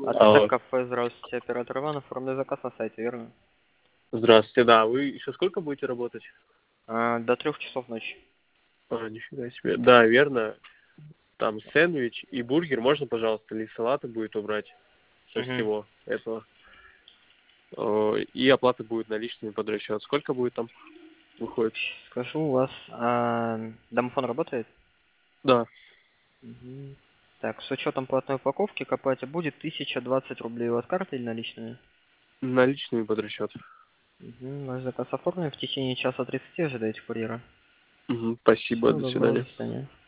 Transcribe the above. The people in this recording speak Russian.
Алло. Кафе, здравствуйте, оператор Иван, оформлю заказ на сайте, верно? Здравствуйте, да. Вы еще сколько будете работать? До 3 часов ночи. Нифига себе. Да, верно. Там сэндвич и бургер. Можно, пожалуйста, или салаты будет убрать со Угу. всего этого? И оплата будет наличными под расчет. Сколько будет там выходит? Скажу, у вас домофон работает? Да, Мгм. Так, с учетом платной упаковки к оплате будет 1020 рублей. У вас карта или наличные? наличными под расчет. Угу. Ваш заказ оформлен. В течение часа 30 ожидайте курьера. Спасибо, Всего до доброго, свидания. до свидания.